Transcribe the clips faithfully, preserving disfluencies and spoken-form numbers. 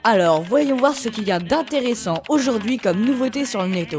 Alors, voyons voir ce qu'il y a d'intéressant aujourd'hui comme nouveauté sur le netto.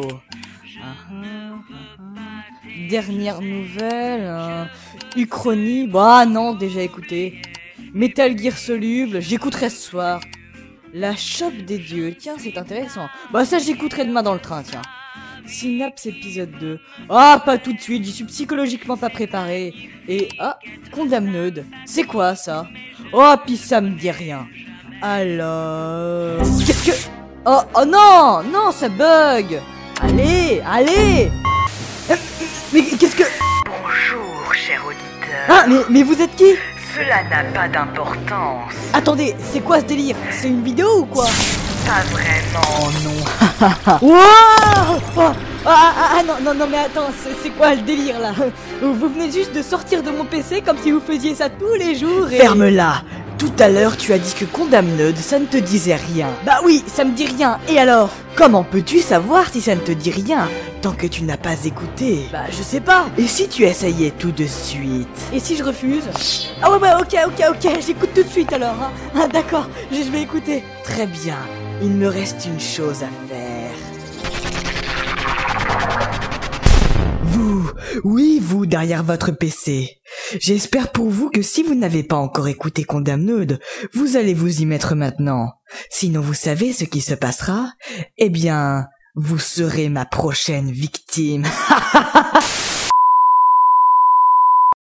Dernière nouvelle... Euh, Uchronie... Bah non, déjà écouté. Metal Gear Soluble, j'écouterai ce soir. La chope des dieux, tiens c'est intéressant. Bah ça j'écouterai demain dans le train, tiens. Synapse épisode deux. Ah, pas tout de suite, j'y suis psychologiquement pas préparé. Et, ah, Condamned. C'est quoi ça? Oh, pis ça me dit rien. Alors... Qu'est-ce que... Oh, oh non, non, ça bug. Allez, allez. Mais qu'est-ce que... Bonjour, cher auditeur. Ah, mais, mais vous êtes qui? Cela n'a pas d'importance. Attendez, c'est quoi ce délire? C'est une vidéo ou quoi? Pas vraiment. Oh non. Wow oh, ah, ah, ah non, non, non, mais attends, c'est quoi le délire là? Vous venez juste de sortir de mon P C comme si vous faisiez ça tous les jours et... Ferme-la. Tout à l'heure, tu as dit que Condamned, ça ne te disait rien. Bah oui, ça me dit rien, et alors? Comment peux-tu savoir si ça ne te dit rien, tant que tu n'as pas écouté? Bah je sais pas. Et si tu essayais tout de suite? Et si je refuse? Ah ouais, bah ok, ok, ok, j'écoute tout de suite alors, hein. Ah d'accord, je, je vais écouter. Très bien, il me reste une chose à faire. Vous, oui vous derrière votre P C. J'espère pour vous que si vous n'avez pas encore écouté Condamned, vous allez vous y mettre maintenant. Sinon vous savez ce qui se passera? Eh bien, vous serez ma prochaine victime.